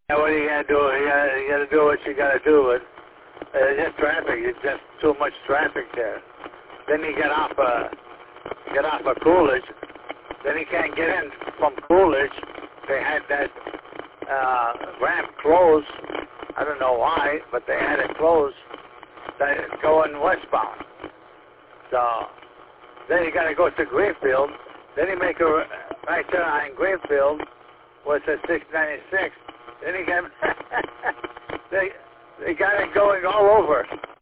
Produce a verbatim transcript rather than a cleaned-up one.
Yeah, what are you gonna do? You gotta, you gotta do what you gotta do. But uh, just traffic. It's just too much traffic there. Then you get off uh, get off of Coolidge. Then you can't get in from Coolidge. They had that uh, ramp closed. I don't know why, but they had it closed. That is going westbound. So then you gotta go to Greenfield. Then you make a right turn on Greenfield, where it says six ninety-six. Then you get they they got it going all over.